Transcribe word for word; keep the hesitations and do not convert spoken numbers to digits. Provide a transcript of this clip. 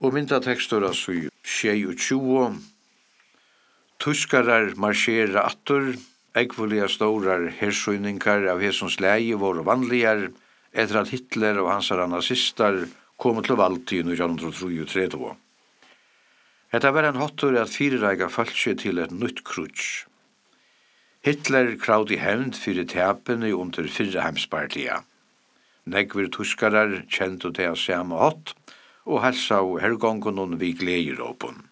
Og myndatekstur av sy tjei og tjue. Tyskarar marschera attur, eggvuliga stórar hersøyningar av hesons leie voru vanligar, etter at Hitler og hansara nazistar kom til valgt i nítjan trýogtretivu. Hetta var en hottur at fyrirreiga falskje til et nytt krutsk. Hitler kravdi hevnd fyrir tapene under fyrre heimspartia. Negvir tyskarar kjentu det av samme hott, og helsa og hergongunon vi glegiråpun.